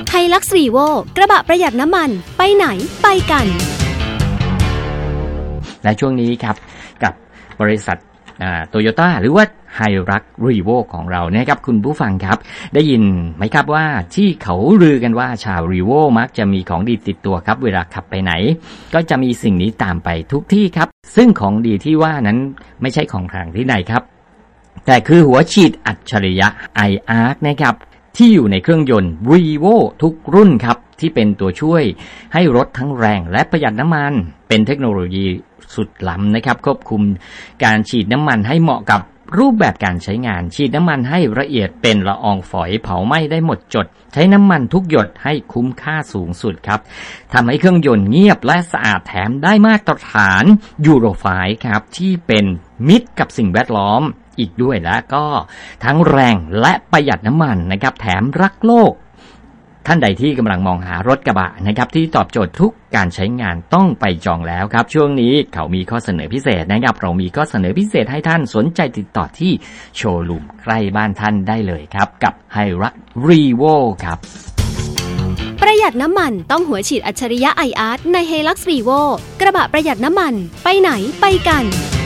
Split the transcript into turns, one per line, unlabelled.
Hilux Revo กระบะประหยัดน้ำมันไปไหนไปกัน
และช่วงนี้ครับกับบริษัทโตโยต้าหรือว่า Hilux Revo ของเรานะครับคุณผู้ฟังครับได้ยินไหมครับว่าที่เขาลือกันว่าชาว Revo มักจะมีของดีติดตัวครับเวลาขับไปไหนก็จะมีสิ่งนี้ตามไปทุกที่ครับซึ่งของดีที่ว่านั้นไม่ใช่ของทางที่ไหนครับแต่คือหัวฉีดอัจฉริยะ iArc นะครับที่อยู่ในเครื่องยนต์ Revo ทุกรุ่นครับที่เป็นตัวช่วยให้รถทั้งแรงและประหยัดน้ำมันเป็นเทคโนโลยีสุดล้ำนะครับควบคุมการฉีดน้ำมันให้เหมาะกับรูปแบบการใช้งานฉีดน้ำมันให้ละเอียดเป็นละอองฝอยเผาไหม้ได้หมดจดใช้น้ำมันทุกหยดให้คุ้มค่าสูงสุดครับทำให้เครื่องยนต์เงียบและสะอาดแถมได้มาตรฐานยูโร5ครับที่เป็นมิตรกับสิ่งแวดล้อมอีกด้วยแล้วก็ทั้งแรงและประหยัดน้ำมันนะครับแถมรักโลกท่านใดที่กำลังมองหารถกระบะนะครับที่ตอบโจทย์ทุกการใช้งานต้องไปจองแล้วครับช่วงนี้เขามีข้อเสนอพิเศษนะครับเรามีข้อเสนอพิเศษให้ท่านสนใจติดต่อที่โชว์รูมใกล้บ้านท่านได้เลยครับกับ Hilux Revo ครับ
ประหยัดน้ำมันต้องหัวฉีดอัจฉริยะ iArc ใน Hilux Revo กระบะประหยัดน้ำมันไปไหนไปกัน